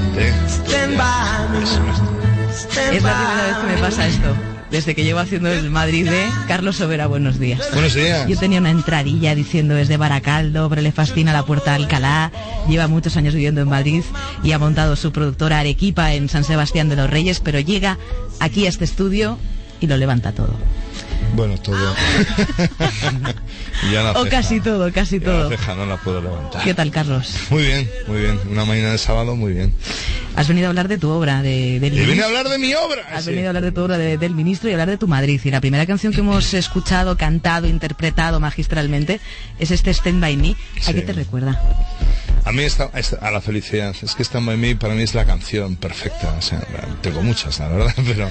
Es la primera vez que me pasa esto. Desde que llevo haciendo el Madrid de Carlos Sobera, buenos días. Buenos días. Yo tenía una entradilla diciendo es de Baracaldo, pero le fascina la Puerta de Alcalá, lleva muchos años viviendo en Madrid y ha montado su productora Arequipa en San Sebastián de los Reyes, pero llega aquí a este estudio y lo levanta todo. Bueno, todo. Ya la o ceja, casi todo, casi ya todo. La ceja no la puedo levantar. ¿Qué tal, Carlos? Muy bien, muy bien. Una mañana de sábado, muy bien. Has venido a hablar de tu obra, del He venido a hablar de mi obra. Has venido a hablar de tu obra del ministro y hablar de tu Madrid. Y la primera canción que hemos escuchado, cantado, interpretado magistralmente es este Stand By Me. ¿A qué te recuerda? A mí a la felicidad. Es que Stand By Me para mí es la canción perfecta. O sea, tengo muchas, la verdad, pero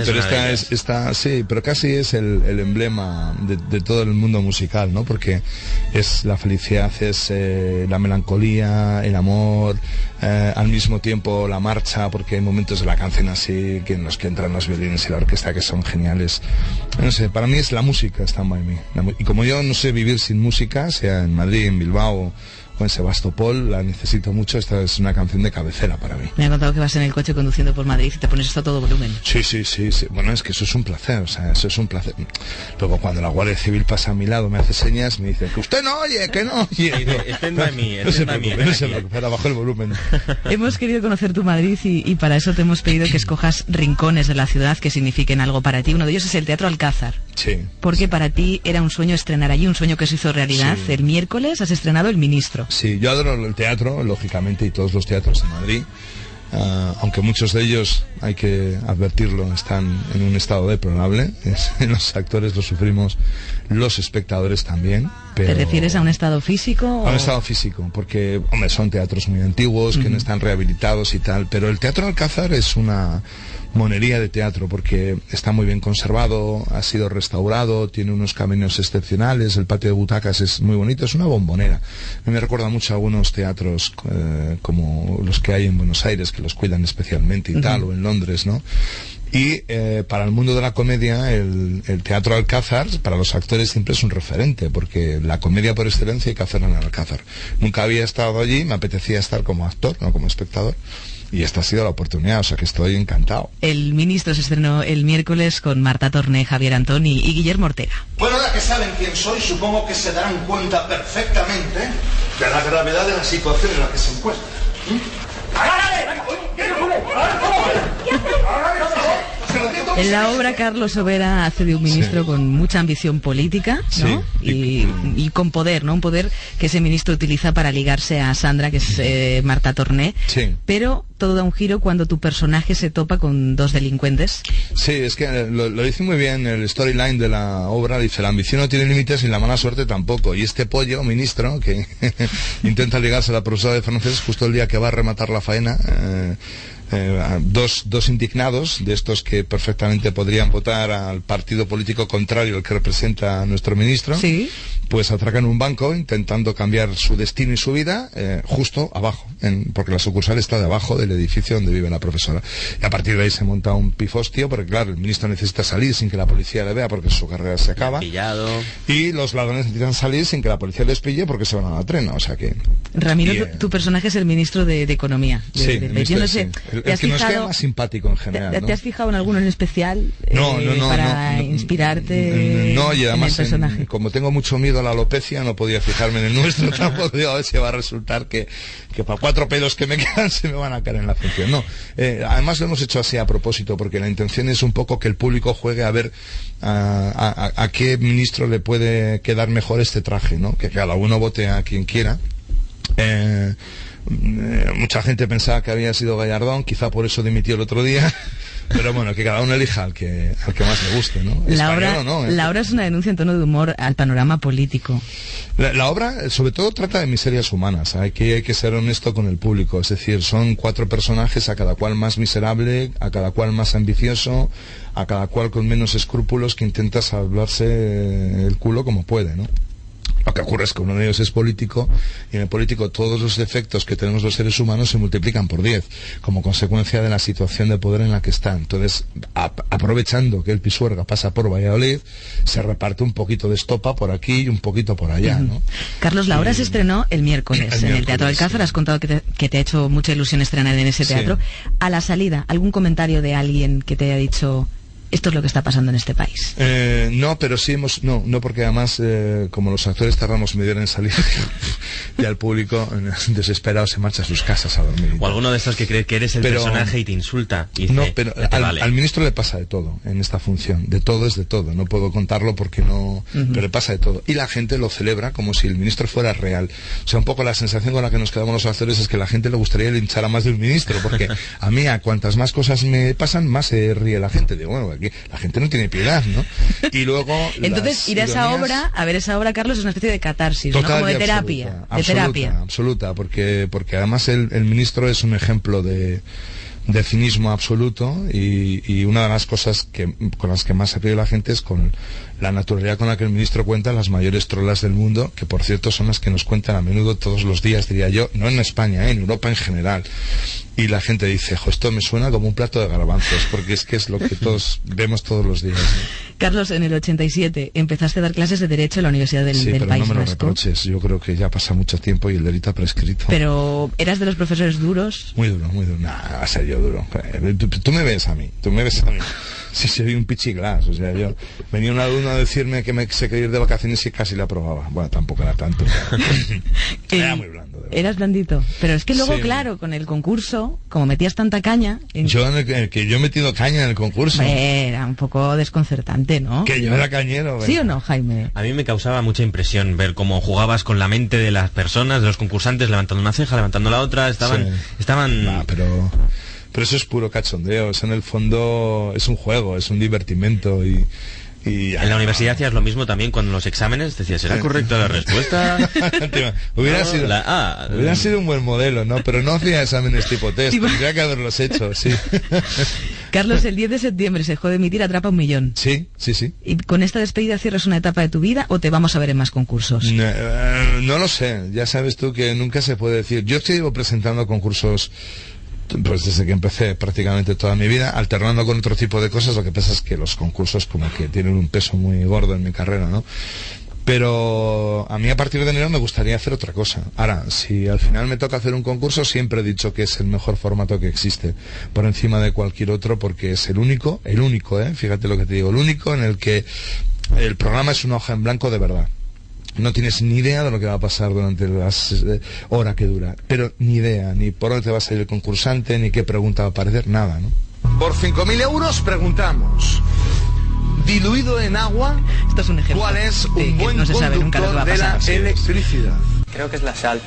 esta sí, pero casi es el emblema de todo el mundo musical, ¿no? Porque es la felicidad, es la melancolía, el amor, al mismo tiempo la marcha, porque hay momentos de la canción así que en los que entran los violines y la orquesta que son geniales. No sé, para mí es la música Stand By Me. Y como yo no sé vivir sin música, sea en Madrid, en Bilbao o en Sebastopol, la necesito mucho. Esta es una canción de cabecera para mí. Me ha contado que vas en el coche conduciendo por Madrid y te pones esto a todo volumen. Sí. Bueno, es que eso es un placer, o sea, eso es un placer. Luego cuando la Guardia Civil pasa a mi lado, me hace señas, me dice que usted no oye, que no oye. No se preocupe, ahora bajo el volumen. Hemos querido conocer tu Madrid y para eso te hemos pedido que escojas rincones de la ciudad que signifiquen algo para ti. Uno de ellos es el Teatro Alcázar. Sí. Porque para ti era un sueño estrenar allí, un sueño que se hizo realidad. Sí. El miércoles has estrenado El Ministro. Sí, yo adoro el teatro, lógicamente, y todos los teatros en Madrid. Aunque muchos de ellos, hay que advertirlo, están en un estado deplorable. Los actores lo sufrimos, los espectadores también. Pero... ¿Te refieres a un estado físico? A un estado físico, porque, hombre, son teatros muy antiguos, que no están rehabilitados y tal, pero el Teatro Alcázar es una monería de teatro porque está muy bien conservado, ha sido restaurado, tiene unos caminos excepcionales, el patio de butacas es muy bonito, es una bombonera. Me recuerda mucho a algunos teatros como los que hay en Buenos Aires, que los cuidan especialmente y tal, o en Londres, ¿no? Y para el mundo de la comedia, el Teatro Alcázar, para los actores siempre es un referente, porque la comedia por excelencia hay que hacerla en el Alcázar. Nunca había estado allí, me apetecía estar como actor, no como espectador. Y esta ha sido la oportunidad, o sea que estoy encantado. El Ministro se estrenó el miércoles con Marta Torné, Javier Antón y Guillermo Ortega. Bueno, ahora que saben quién soy, supongo que se darán cuenta perfectamente de la gravedad de la situación en la que se encuentran. En la obra Carlos Sobera hace de un ministro con mucha ambición política, ¿no? Sí. Y con poder, ¿no? Un poder que ese ministro utiliza para ligarse a Sandra, que es Marta Torné. Sí. Pero todo da un giro cuando tu personaje se topa con dos delincuentes. Sí, es que lo dice muy bien el storyline de la obra. Dice, la ambición no tiene límites y la mala suerte tampoco. Y este pollo, ministro, que intenta ligarse a la profesora de francés justo el día que va a rematar la faena... dos indignados de estos que perfectamente podrían votar al partido político contrario al que representa a nuestro ministro, ¿sí? Pues atracan un banco intentando cambiar su destino y su vida justo abajo, porque la sucursal está debajo del edificio donde vive la profesora, y a partir de ahí se monta un pifostio porque claro, el ministro necesita salir sin que la policía le vea porque su carrera se acaba, pillado. Y los ladrones necesitan salir sin que la policía les pille porque se van a la trena, o sea que... Ramiro, tu personaje es el ministro de Economía. Yo no sé, el que nos queda más simpático en general. ¿Te has fijado en alguno en especial para inspirarte No, y además en el personaje? Como tengo mucho miedo a la alopecia, no podía fijarme en el nuestro, tampoco digo, a ver si va a resultar que para 4 pelos que me quedan se me van a caer en la función. No, además lo hemos hecho así a propósito, porque la intención es un poco que el público juegue a ver a qué ministro le puede quedar mejor este traje, ¿no? Que cada uno vote a quien quiera. Mucha gente pensaba que había sido Gallardón, quizá por eso dimitió el otro día, pero bueno, que cada uno elija al que más le guste, ¿no? La obra es una denuncia en tono de humor al panorama político. La obra sobre todo trata de miserias humanas, hay que ser honesto con el público, es decir, son 4 personajes, a cada cual más miserable, a cada cual más ambicioso, a cada cual con menos escrúpulos, que intenta salvarse el culo como puede, ¿no? Lo que ocurre es que uno de ellos es político, y en el político todos los defectos que tenemos los seres humanos se multiplican por 10, como consecuencia de la situación de poder en la que está. Entonces, aprovechando que el Pisuerga pasa por Valladolid, se reparte un poquito de estopa por aquí y un poquito por allá, ¿no? Carlos, la obra se estrenó el miércoles en el Teatro Alcázar. Has contado que te ha hecho mucha ilusión estrenar en ese teatro. A la salida, ¿algún comentario de alguien que te haya dicho: esto es lo que está pasando en este país? No, pero sí no, porque además, como los actores tardamos media hora en salir, y al público desesperado se marcha a sus casas a dormir. O alguno de estos que cree que eres el personaje y te insulta. Y dice, no, pero al ministro le pasa de todo en esta función. De todo es de todo. No puedo contarlo porque no... Pero le pasa de todo. Y la gente lo celebra como si el ministro fuera real. O sea, un poco la sensación con la que nos quedamos los actores es que la gente le gustaría linchar a más de un ministro, porque a mí, a cuantas más cosas me pasan, más se ríe la gente. Digo, bueno, aquí la gente no tiene piedad, ¿no? Y luego... Entonces, ir a esa obra, a ver esa obra, Carlos, es una especie de catarsis, ¿no? Como de terapia. Absoluta, porque además el ministro es un ejemplo de cinismo absoluto, y una de las cosas con las que más se ríe la gente es con la naturalidad con la que el ministro cuenta las mayores trolas del mundo, que por cierto son las que nos cuentan a menudo todos los días, diría yo, no en España, en Europa en general. Y la gente dice, esto me suena como un plato de garbanzos, porque es que es lo que todos vemos todos los días, ¿no? Carlos, en el 87 empezaste a dar clases de Derecho en la Universidad del País Vasco. Sí, pero no me lo reproches, yo creo que ya pasa mucho tiempo y el delito ha prescrito. Pero, ¿eras de los profesores duros? Muy duro. Va a ser yo duro. Tú me ves a mí. Sí, soy un pichiglas, o sea, yo venía un alumno a decirme que se quería ir de vacaciones y casi le aprobaba. Bueno, tampoco era tanto. Era muy blando. Eras blandito. Pero es que luego, claro, con el concurso, como metías tanta caña... Yo he metido caña en el concurso. Era un poco desconcertante, ¿no? Que yo era cañero. ¿Sí o no, Jaime? A mí me causaba mucha impresión ver cómo jugabas con la mente de las personas, de los concursantes, levantando una ceja, levantando la otra, estaban... Pero eso es puro cachondeo, eso en el fondo es un juego, es un divertimento y en la universidad hacías lo mismo también con los exámenes, decías, ¿será correcta la respuesta? Hubiera sido un buen modelo, ¿no? Pero no hacía exámenes tipo test, tendría que haberlos hecho, sí. Carlos, el 10 de septiembre se dejó de emitir Atrapa un Millón. Sí. ¿Y con esta despedida cierras una etapa de tu vida o te vamos a ver en más concursos? No lo sé, ya sabes tú que nunca se puede decir. Yo estoy presentando concursos pues desde que empecé prácticamente toda mi vida, alternando con otro tipo de cosas. Lo que pasa es que los concursos como que tienen un peso muy gordo en mi carrera, ¿no? Pero a mí a partir de enero me gustaría hacer otra cosa. Ahora, si al final me toca hacer un concurso, siempre he dicho que es el mejor formato que existe, por encima de cualquier otro, porque es el único, fíjate lo que te digo, el único en el que el programa es una hoja en blanco de verdad. No tienes ni idea de lo que va a pasar durante las horas que dura, pero ni idea, ni por dónde te va a salir el concursante, ni qué pregunta va a aparecer, nada, ¿no? Por 5.000 euros preguntamos, diluido en agua, esto es un ejemplo, ¿cuál es un buen conductor de la electricidad? Creo que es la sal.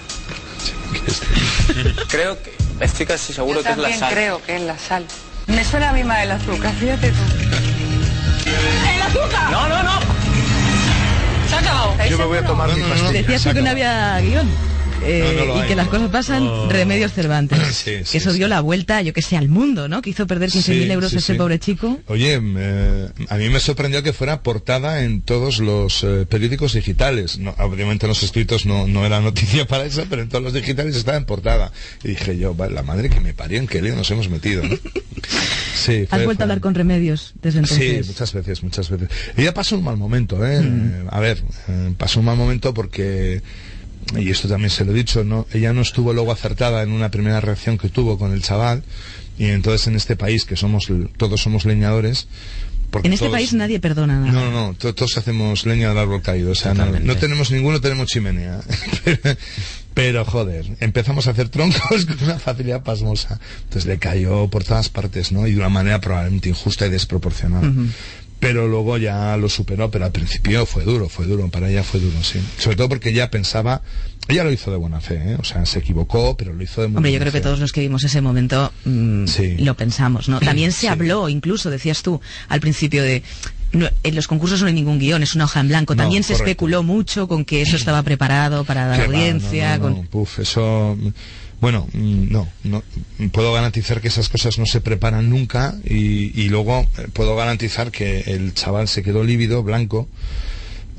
Creo que, estoy casi seguro que es la sal. Creo que es la sal. Me suena a mí más el azúcar, fíjate tú. ¡El azúcar! No. Se ha acabado. Yo me voy a tomar mi pastilla. Decías tú que no había guión. Y que las cosas pasan, Remedios Cervantes. Que eso dio la vuelta, yo que sé, al mundo, ¿no? Que hizo perder 15.000 euros ese pobre chico. Oye, a mí me sorprendió que fuera portada en todos los periódicos digitales. No, obviamente en los escritos no era noticia para eso, pero en todos los digitales estaba en portada. Y dije yo, la madre que me parió, en qué lío nos hemos metido, ¿no? Sí, ¿has vuelto a hablar con Remedios desde entonces? Sí, muchas veces. Ella pasó un mal momento, ¿eh? Pasó un mal momento porque... Y esto también se lo he dicho, ¿no? Ella no estuvo luego acertada en una primera reacción que tuvo con el chaval, y entonces en este país que todos somos leñadores. En este país nadie perdona nada. No, todos hacemos leña del árbol caído, o sea, no tenemos tenemos chimenea. Pero joder, empezamos a hacer troncos con una facilidad pasmosa. Entonces le cayó por todas partes, ¿no? Y de una manera probablemente injusta y desproporcionada. Pero luego ya lo superó, pero al principio fue duro, para ella fue duro, sí. Sobre todo porque ella lo hizo de buena fe, ¿eh? O sea, se equivocó, pero lo hizo de muy buena fe. Hombre, yo creo que todos los que vimos ese momento lo pensamos, ¿no? También se habló, incluso, decías tú, al principio en los concursos no hay ningún guión, es una hoja en blanco. También se especuló mucho con que eso estaba preparado para la audiencia. Eso... Bueno, no puedo garantizar que esas cosas no se preparan nunca, y luego puedo garantizar que el chaval se quedó lívido, blanco,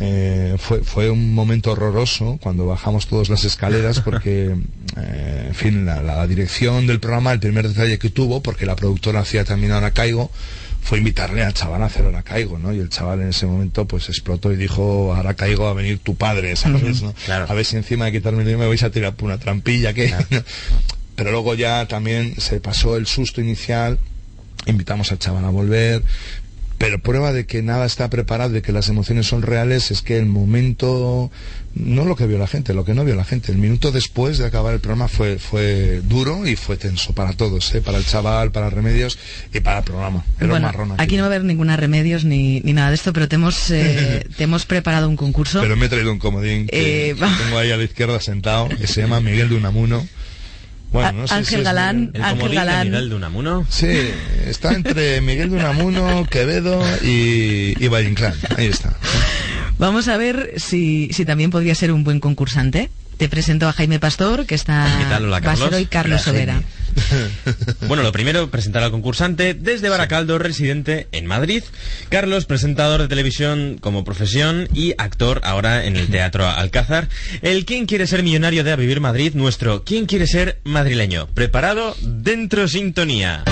Fue un momento horroroso cuando bajamos todas las escaleras porque, en fin, la dirección del programa, el primer detalle que tuvo, porque la productora hacía también Ahora Caigo, fue invitarle al chaval a hacer Ahora Caigo, ¿no? Y el chaval en ese momento pues explotó y dijo: Ahora Caigo, a venir tu padre, ¿sabes? ¿No? Claro. A ver si encima de quitarme el dinero me vais a tirar por una trampilla, que... Claro. Pero luego ya también se pasó el susto inicial, invitamos al chaval a volver, pero prueba de que nada está preparado, de que las emociones son reales, es que el momento, no lo que vio la gente, lo que no vio la gente, el minuto después de acabar el programa fue duro y fue tenso para todos, para el chaval, para Remedios y para el programa. Era un marrón aquí no va a haber ninguna Remedios ni nada de esto, pero te hemos preparado un concurso. Pero me he traído un comodín que tengo ahí a la izquierda sentado, que se llama Miguel de Unamuno. Bueno, no sé Ángel si Galán, ¿El Ángel comodín Galán. de Miguel de Unamuno? Sí, está entre Miguel de Unamuno, Quevedo y Valle Inclán. Ahí está. Vamos a ver si también podría ser un buen concursante. Te presento a Jaime Pastor, que está... ¿Qué tal? Hola, va a ser hoy Carlos Sobera. Bueno, lo primero, presentar al concursante desde Baracaldo, residente en Madrid. Carlos, presentador de televisión como profesión y actor ahora en el Teatro Alcázar. El ¿Quién quiere ser millonario de A Vivir Madrid? Nuestro ¿Quién quiere ser madrileño? Preparado, dentro sintonía.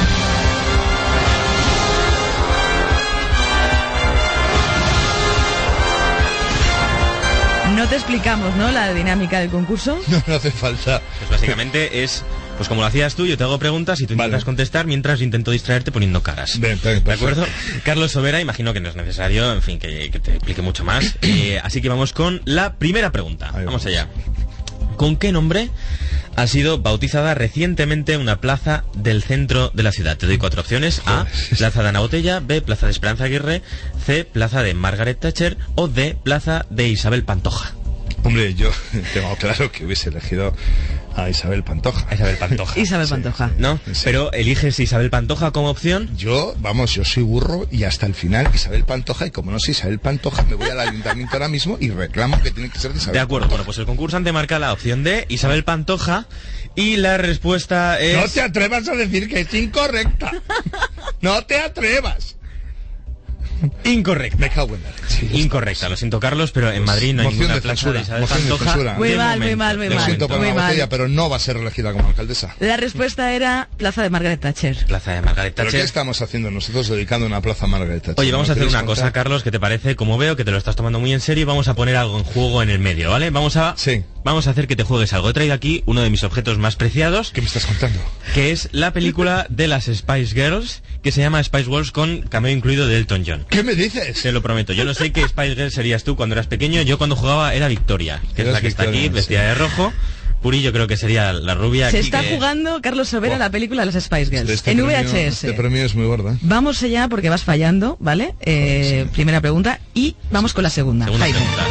No te explicamos, ¿no?, la dinámica del concurso. No hace falta. Pues básicamente es, pues como lo hacías tú, yo te hago preguntas y tú intentas contestar mientras yo intento distraerte poniendo caras. Bien, ¿de acuerdo? Carlos Sobera, imagino que no es necesario, en fin, que te explique mucho más. Así que vamos con la primera pregunta. Vamos allá. ¿Con qué nombre ha sido bautizada recientemente una plaza del centro de la ciudad? Te doy 4 opciones. A, Plaza de Ana Botella. B, Plaza de Esperanza Aguirre. C, Plaza de Margaret Thatcher. O D, Plaza de Isabel Pantoja. Hombre, yo tengo claro que hubiese elegido a Isabel Pantoja. Isabel Pantoja. Isabel Pantoja. ¿No? Sí. Pero eliges Isabel Pantoja como opción. Yo soy burro y hasta el final Isabel Pantoja, y como no soy Isabel Pantoja, me voy al ayuntamiento ahora mismo y reclamo que tiene que ser de Isabel. De acuerdo, Pantoja. bueno, pues el concursante marca la opción D, Isabel Pantoja, y la respuesta es... No te atrevas a decir que es incorrecta. No te atrevas. Incorrecta. Me cago en la leche. Incorrecta, lo siento, Carlos, pero en Madrid no hay ninguna plaza de Isabel Pantoja. Muy mal. Lo siento por la botella, pero no va a ser elegida como alcaldesa. La respuesta era Plaza de Margaret Thatcher. Plaza de Margaret Thatcher. ¿Pero qué estamos haciendo nosotros dedicando una plaza a Margaret Thatcher? Oye, vamos a hacer una cosa, Carlos, que te parece, como veo que te lo estás tomando muy en serio, vamos a poner algo en juego en el medio, ¿vale? Vamos a hacer que te juegues algo. He traído aquí uno de mis objetos más preciados. ¿Qué me estás contando? Que es la película de las Spice Girls, que se llama Spice Girls, con cameo incluido de Elton John. ¿Qué me dices? Te lo prometo. Yo no sé qué Spice Girl serías tú cuando eras pequeño. Yo cuando jugaba era Victoria, que es la que está aquí, vestida de rojo. Puri, yo creo que sería la rubia. Se aquí está jugando Carlos Sobera la película de las Spice Girls en VHS. Este premio es muy gordo. Vamos allá porque vas fallando, ¿vale? Primera pregunta y vamos con la segunda. Segunda pregunta.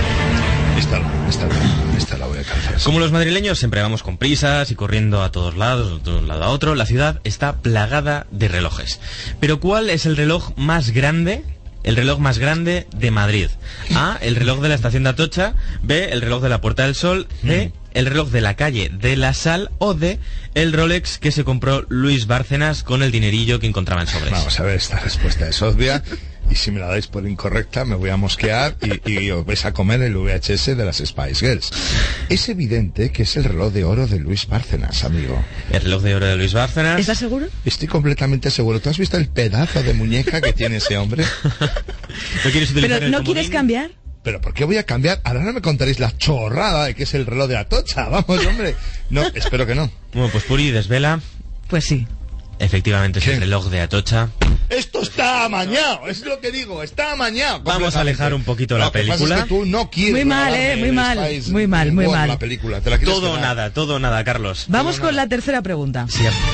Esta la voy a alcanzar. Como los madrileños siempre vamos con prisas y corriendo a todos lados, de un lado a otro, la ciudad está plagada de relojes. Pero ¿cuál es el reloj más grande? El reloj más grande de Madrid. A, el reloj de la estación de Atocha. B, el reloj de la Puerta del Sol. C, el reloj de la calle de la Sal. O D, el Rolex que se compró Luis Bárcenas con el dinerillo que encontraba en sobres. Vamos a ver, esta respuesta es obvia. Y si me la dais por incorrecta, me voy a mosquear y os vais a comer el VHS de las Spice Girls. Es evidente que es el reloj de oro de Luis Bárcenas, amigo. ¿El reloj de oro de Luis Bárcenas? ¿Estás seguro? Estoy completamente seguro. ¿Tú has visto el pedazo de muñeca que tiene ese hombre? ¿No quieres utilizar ¿Pero no quieres cambiar? ¿Pero por qué voy a cambiar? Ahora no me contaréis la chorrada de que es el reloj de Atocha. Vamos, hombre. No, espero que no. Bueno, pues Puri, desvela. Pues sí. Efectivamente es el reloj de Atocha. Esto está amañado, es lo que digo, está amañado. Vamos a alejar un poquito la película. Lo que pasa es que tú no quieres. Muy mal, muy mal. La película. ¿Te la todo nada, Carlos. Vamos con la tercera pregunta.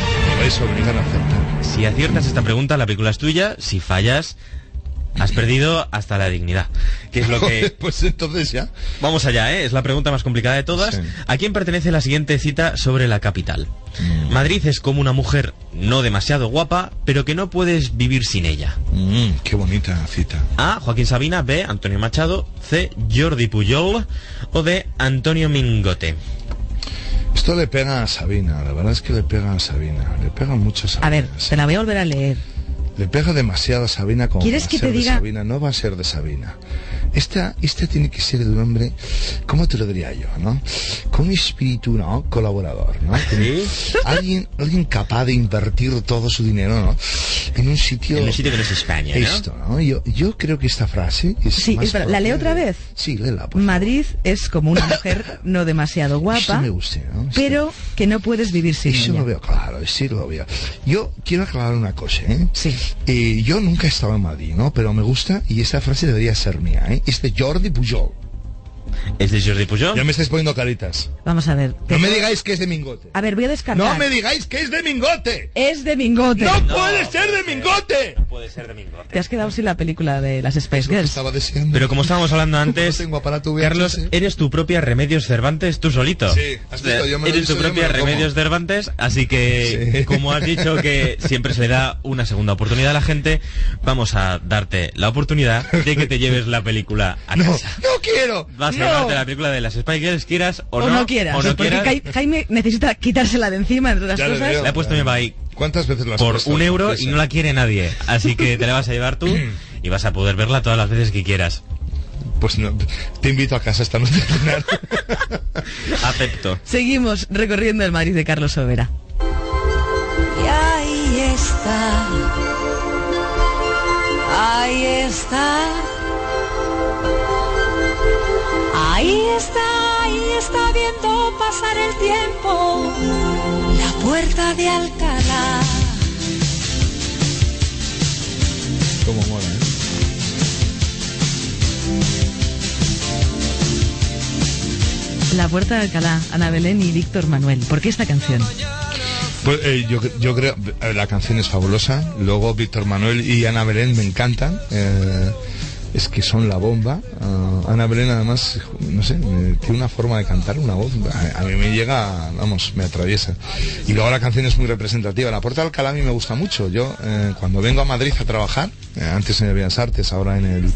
Si aciertas esta pregunta, la película es tuya. Si fallas, has perdido hasta la dignidad. ¿Qué es lo que...? Pues entonces ya. Vamos allá, ¿eh? Es la pregunta más complicada de todas. Sí. ¿A quién pertenece la siguiente cita sobre la capital? Madrid es como una mujer no demasiado guapa, pero que no puedes vivir sin ella. Qué bonita cita. A, Joaquín Sabina. B, Antonio Machado. C, Jordi Pujol. O D, Antonio Mingote. Esto le pega a Sabina, la verdad es que le pega a Sabina. Le pega mucho a Sabina. A ver, te la voy a volver a leer. Le pega demasiado a Sabina como ¿Quieres va a que ser te diga? de Sabina. No va a ser de Sabina. Esta tiene que ser de un hombre, ¿cómo te lo diría yo, no? Con un espíritu, ¿no? Colaborador, ¿no? ¿Sí? Alguien capaz de invertir todo su dinero, ¿no? En un sitio que no es España, ¿no? Esto, ¿no? Yo creo que esta frase es Sí, más espera, ¿la leo otra vez? Sí, léela, por favor. Madrid es como una mujer no demasiado guapa, Eso me gusta, ¿no? pero que no puedes vivir sin Eso ella. lo veo claro, sí lo veo. Yo quiero aclarar una cosa, ¿eh? Sí. Yo nunca he estado en Madrid, ¿no? Pero me gusta y esta frase debería ser mía, ¿eh? Es de Jordi Pujol. ¿Es de Jordi Pujol? Ya me estáis poniendo caritas. Vamos a ver. No me digáis que es de Mingote. A ver, voy a descartar. No me digáis que es de Mingote. Es de Mingote. ¡No puede ser de Mingote! No puede ser de Mingote. Te has quedado sin la película de las Spice Girls. Estaba deseando. Pero como estábamos hablando antes, Tengo aparato VHS. Carlos, eres tu propia Remedios Cervantes tú solito. Sí, has visto, yo me lo eres tu hice, yo propia me lo como. Remedios Cervantes, así que, Sí. como has dicho que siempre se le da una segunda oportunidad a la gente, vamos a darte la oportunidad de que te lleves la película a No, casa. no quiero. Vas a no. llevarte la película de las Spy Girls, quieras o O no quieras. o no porque quieras. Jaime necesita quitársela de encima, entre otras Ya lo cosas. veo. Le ha puesto mi ahí ¿Cuántas veces lo has por puesto? €1 Sí. y no la quiere nadie. Así que te la vas a llevar tú y vas a poder verla todas las veces que quieras. Pues no, te invito a casa esta noche a cenar. Acepto. Seguimos recorriendo el Madrid de Carlos Sobera. Y ahí está. Ahí está. Ahí está viendo pasar el tiempo. La puerta de Alcalá. Como mola, ¿eh? La Puerta de Alcalá, Ana Belén y Víctor Manuel. ¿Por qué esta canción? Pues yo creo la canción es fabulosa. Luego Víctor Manuel y Ana Belén me encantan. Es que son la bomba. Ana Belén además, no sé, tiene una forma de cantar, una voz, a mí me llega, vamos, me atraviesa. Y luego la canción es muy representativa. La Puerta de Alcalá a mí me gusta mucho. Yo cuando vengo a Madrid a trabajar, antes en el Bellas Artes, ahora en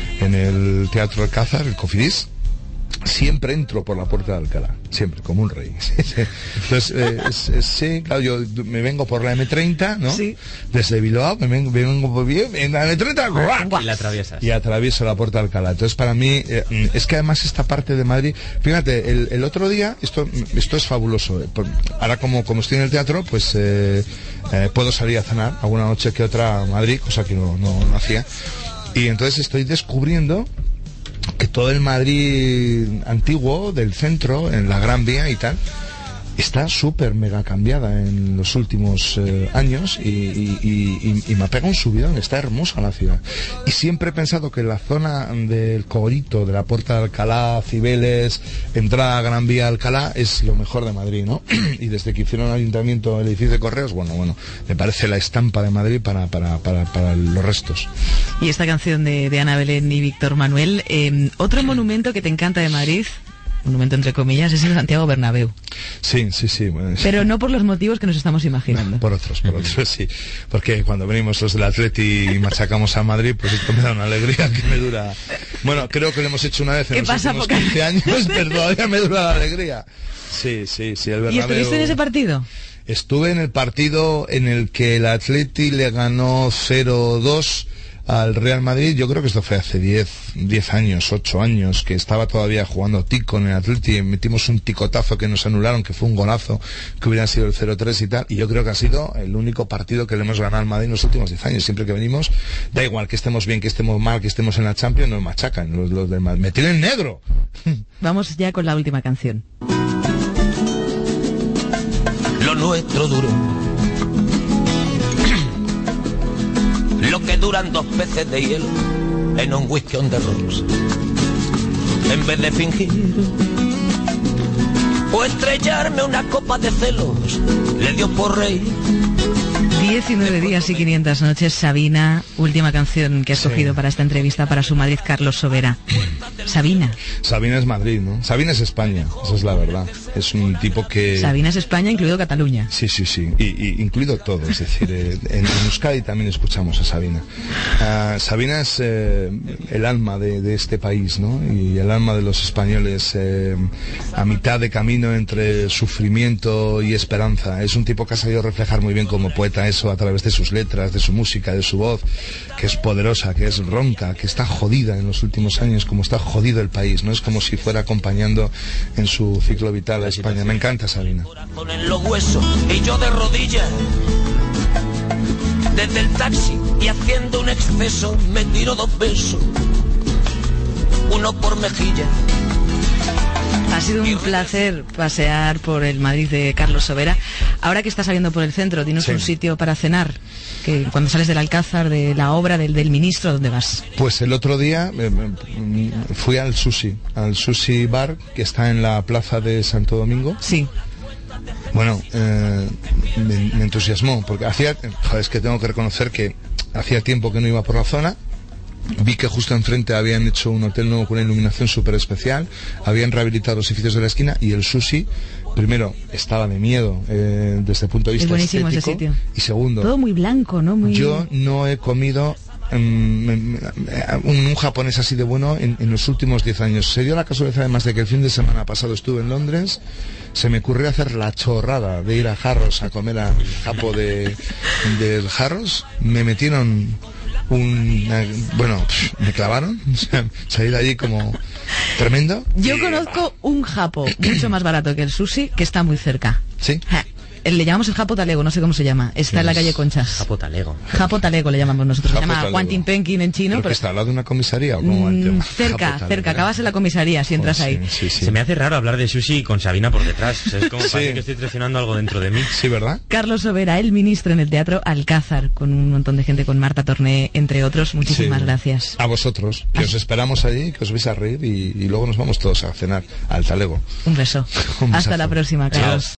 el Teatro Alcázar, el Cofidis, siempre entro por la Puerta de Alcalá, siempre, como un rey. Entonces, sí, claro, yo me vengo por la M30, ¿no? Sí. Desde Bilbao, me vengo por bien, en la M30, Y la atraviesas. y atravieso la Puerta de Alcalá. Entonces, para mí, es que además esta parte de Madrid, fíjate, el otro día, esto es fabuloso. Ahora como estoy en el teatro, pues puedo salir a cenar alguna noche que otra a Madrid, cosa que no hacía. Y entonces estoy descubriendo que todo el Madrid antiguo, del centro, en la Gran Vía y tal, está súper mega cambiada en los últimos años y me ha pegado un subidón. Está hermosa la ciudad. Y siempre he pensado que la zona del Corito, de la Puerta de Alcalá, Cibeles, entrada a Gran Vía Alcalá, es lo mejor de Madrid, ¿no? Y desde que hicieron el ayuntamiento, el edificio de Correos, bueno, me parece la estampa de Madrid para los restos. Y esta canción de Ana Belén y Víctor Manuel. Otro monumento que te encanta de Madrid, monumento entre comillas, es el Santiago Bernabéu. Sí. Bueno, Pero no por los motivos que nos estamos imaginando. Por otros, sí. Porque cuando venimos los del Atleti y machacamos a Madrid, pues esto me da una alegría que me dura. Bueno, creo que lo hemos hecho una vez en los últimos 15 años, pero todavía me dura la alegría. Sí, el Bernabéu. ¿Y estuviste en ese partido? Estuve en el partido en el que el Atleti le ganó 0-2 al Real Madrid. Yo creo que esto fue hace 10 años, 8 años, que estaba todavía jugando Tico en el Atleti, y metimos un ticotazo que nos anularon, que fue un golazo, que hubiera sido el 0-3 y tal, y yo creo que ha sido el único partido que le hemos ganado al Madrid en los últimos 10 años. Siempre que venimos, da igual que estemos bien, que estemos mal, que estemos en la Champions, nos machacan los del Madrid. ¡Me tienen negro! Vamos ya con la última canción. Lo nuestro duró lo que duran 2 peces de hielo en un whisky on the rocks. En vez de fingir o estrellarme una copa de celos, le dio por reír. 19 días y 500 noches, Sabina, última canción que has cogido para esta entrevista para su Madrid Carlos Sobera. Sabina. Sabina es Madrid, ¿no? Sabina es España, esa es la verdad. Es un tipo que... Sabina es España, incluido Cataluña. Sí, y incluido todo, es decir, en Euskadi también escuchamos a Sabina. Sabina es el alma de este país, ¿no? Y el alma de los españoles, a mitad de camino entre sufrimiento y esperanza. Es un tipo que ha sabido reflejar muy bien como poeta eso a través de sus letras, de su música, de su voz, que es poderosa, que es ronca, que está jodida en los últimos años, como está jodido el país, ¿no? Es como si fuera acompañando en su ciclo vital a España. Me encanta Sabina. En los huesos y yo de rodillas desde el taxi y haciendo un exceso me tiro 2 besos, uno por mejilla. Ha sido un placer pasear por el Madrid de Carlos Sobera. Ahora que estás saliendo por el centro, dinos un sitio para cenar, que cuando sales del Alcázar, de la obra del ministro, ¿dónde vas? Pues el otro día fui al sushi bar, que está en la plaza de Santo Domingo. Sí. Bueno, me entusiasmó, porque es que tengo que reconocer que hacía tiempo que no iba por la zona. Vi que justo enfrente habían hecho un hotel nuevo con una iluminación súper especial, habían rehabilitado los edificios de la esquina y el sushi, primero, estaba de miedo desde el punto de vista es buenísimo estético, ese sitio. Y segundo, todo muy blanco, ¿no? Yo no he comido un japonés así de bueno en los últimos 10 años. Se dio la casualidad además de que el fin de semana pasado estuve en Londres. Se me ocurrió hacer la chorrada de ir a Harrods a comer al japo del Harrods. Me metieron me clavaron, salí de allí como tremendo. Yo conozco un japo mucho más barato que el sushi, que está muy cerca. ¿Sí? Le llamamos el japo talego, no sé cómo se llama. Está en la calle Conchas. Japo talego. Japo talego le llamamos nosotros. Se llama Huantin Penkin en chino. ¿Pero que está al lado de una comisaría o cómo va el tema? Cerca. Acabas en la comisaría si entras ahí. Sí. Se me hace raro hablar de sushi con Sabina por detrás. O sea, es como parece que estoy traicionando algo dentro de mí. Sí, ¿verdad? Carlos Sobera, el ministro en el Teatro Alcázar, con un montón de gente, con Marta Torné, entre otros. Muchísimas gracias. A vosotros, que os esperamos allí, que os vais a reír y luego nos vamos todos a cenar al talego. Un beso. Hasta la próxima, Carlos.